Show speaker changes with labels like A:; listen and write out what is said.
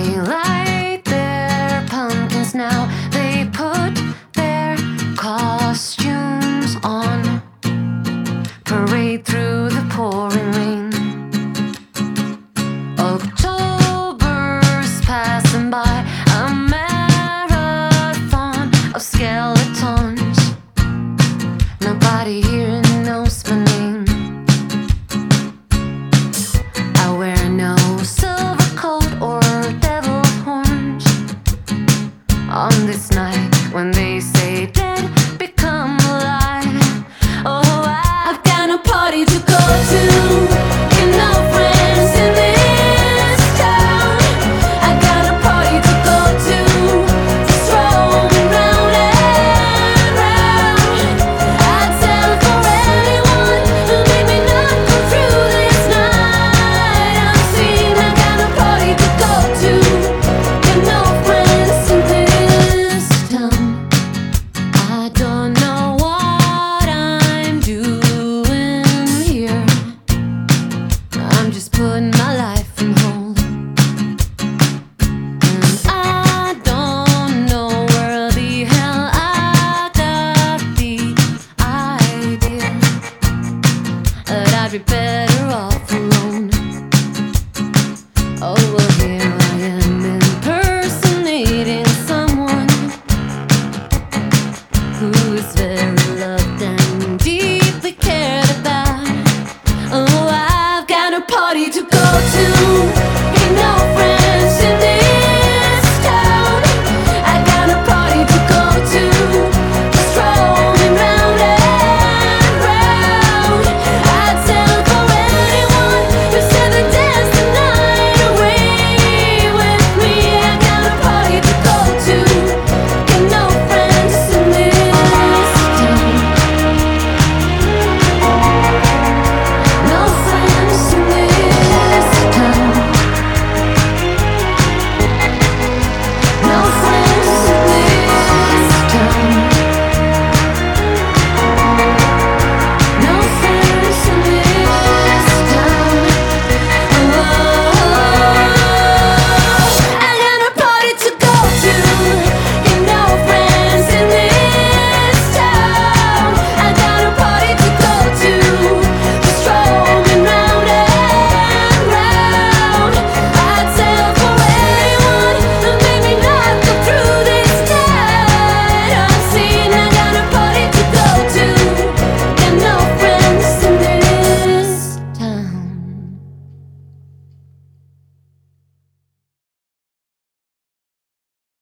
A: They light their pumpkins now. They put their costumes on, parade through the pouring rain. October's passing by, a marathon of skeletons. Nobody here knows my name. I wear no silver coat or devil horns on this night when they say dead become alive. Oh, I've got no party to go to, and no friends in this town. I got a party to go to, just roam round and round. I'd sell for anyone who made me not go through this night unseen. I got a party to go to, and no friends in this town. I don't know what I'm doing here. I'm just putting my life on hold, and I don't know where the hell I got the idea that I'd be better